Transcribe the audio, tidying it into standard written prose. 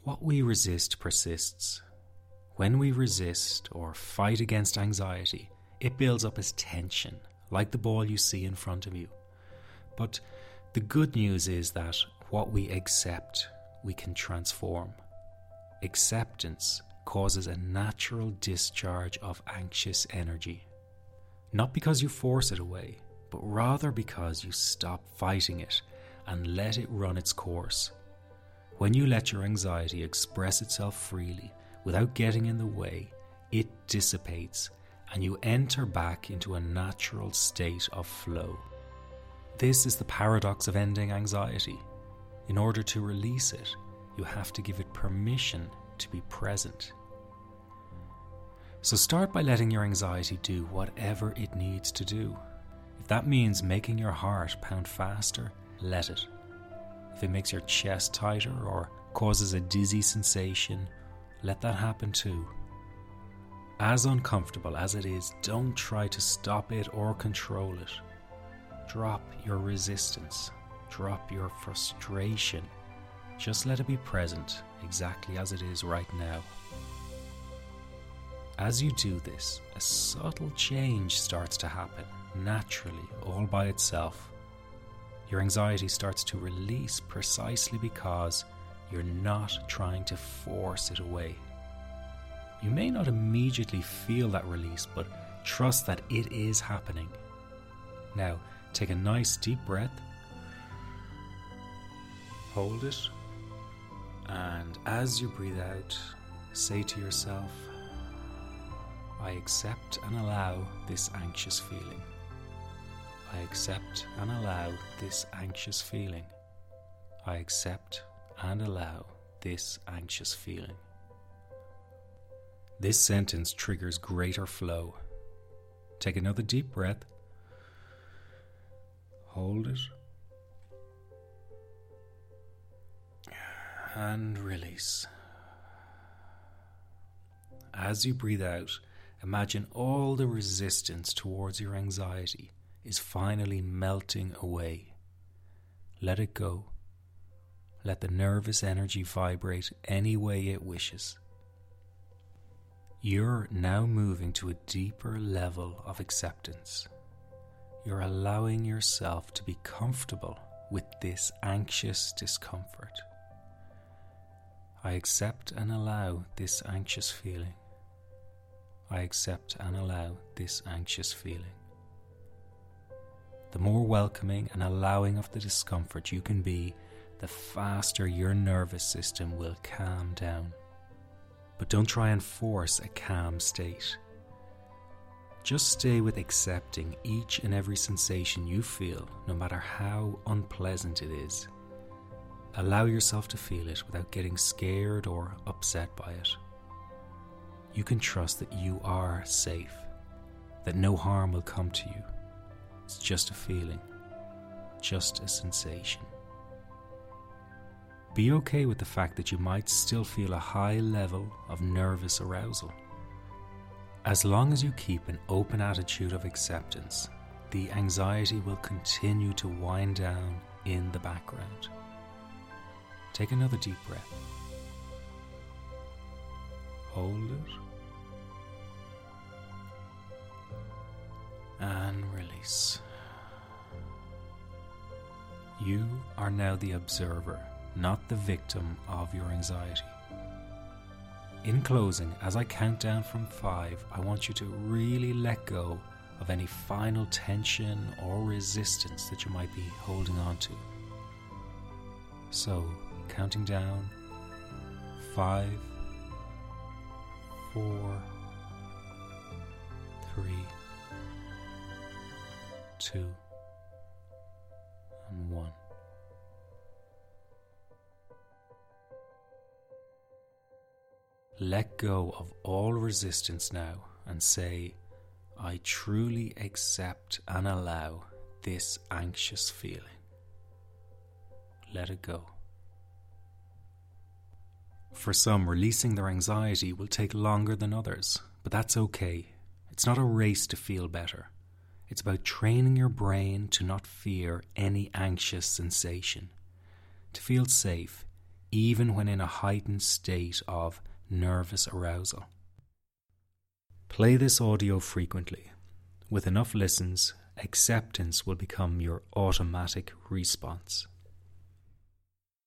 What we resist persists. When we resist or fight against anxiety, it builds up as tension, like the ball you see in front of you. But the good news is that what we accept, we can transform. Acceptance causes a natural discharge of anxious energy. Not because you force it away, but rather because you stop fighting it and let it run its course. When you let your anxiety express itself freely without getting in the way, it dissipates and you enter back into a natural state of flow. This is the paradox of ending anxiety. In order to release it, you have to give it permission to be present. So start by letting your anxiety do whatever it needs to do. If that means making your heart pound faster, let it. If it makes your chest tighter or causes a dizzy sensation, let that happen too. As uncomfortable as it is, don't try to stop it or control it. Drop your resistance. Drop your frustration. Just let it be present exactly as it is right now. As you do this, a subtle change starts to happen, naturally, all by itself. Your anxiety starts to release precisely because you're not trying to force it away. You may not immediately feel that release, but trust that it is happening. Now, take a nice deep breath. Hold it. And as you breathe out, say to yourself, I accept and allow this anxious feeling. I accept and allow this anxious feeling. I accept and allow this anxious feeling. This sentence triggers greater flow. Take another deep breath. Hold it. And release. As you breathe out, imagine all the resistance towards your anxiety is finally melting away. Let it go. Let the nervous energy vibrate any way it wishes. You're now moving to a deeper level of acceptance. You're allowing yourself to be comfortable with this anxious discomfort. I accept and allow this anxious feeling. I accept and allow this anxious feeling. The more welcoming and allowing of the discomfort you can be, the faster your nervous system will calm down. But don't try and force a calm state. Just stay with accepting each and every sensation you feel, no matter how unpleasant it is. Allow yourself to feel it without getting scared or upset by it. You can trust that you are safe, that no harm will come to you. It's just a feeling, just a sensation. Be okay with the fact that you might still feel a high level of nervous arousal. As long as you keep an open attitude of acceptance, the anxiety will continue to wind down in the background. Take another deep breath. Hold it. And release. You are now the observer, not the victim of your anxiety. In closing, as I count down from 5, I want you to really let go of any final tension or resistance that you might be holding on to. So, counting down, 5, 4, 3, 2, and 1. Let go of all resistance now and say, I truly accept and allow this anxious feeling. Let it go. For some, releasing their anxiety will take longer than others, but that's okay. It's not a race to feel better. It's about training your brain to not fear any anxious sensation. To feel safe, even when in a heightened state of nervous arousal. Play this audio frequently. With enough listens, acceptance will become your automatic response.